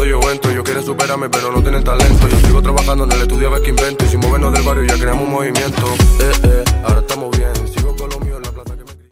cuando yo entro. Ellos quieren superarme pero no tienen talento. Yo sigo trabajando en el estudio a ver qué invento. Y sin movernos del barrio ya creamos un movimiento. Ahora estamos bien.